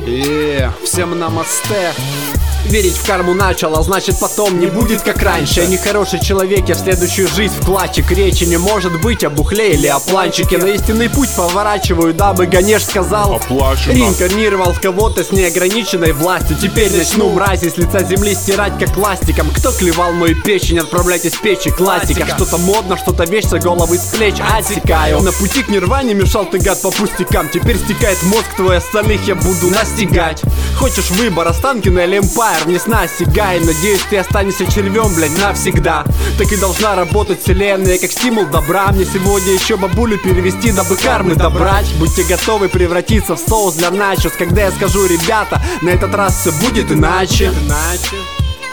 Всем намасте. Верить в карму начал, а значит потом не будет как раньше. Я не хороший человек, я в следующую жизнь вкладчик. Речи не может быть о бухле или о планчике. На истинный путь поворачиваю, дабы Ганеш сказал: оплачено. Реинкарнировал в кого-то с неограниченной властью. Теперь начну мрази с лица земли стирать как ластиком. Кто клевал мою печень, отправляйтесь в печи. Классика, что-то модно, что-то вечно, головы с плеч отсекаю. На пути к нирване мешал ты, гад, по пустякам. Теперь стекает мозг твой, остальных я буду настигать. Хочешь выбор, Останкино или Эмпайр? Вне сна сигай, надеюсь, ты останешься червем, блядь, навсегда. Так и должна работать вселенная, как стимул добра. Мне сегодня еще бабулю перевести, дабы кармы добрать. Будьте готовы превратиться в соус для начос, когда я скажу: ребята, на этот раз все будет иначе.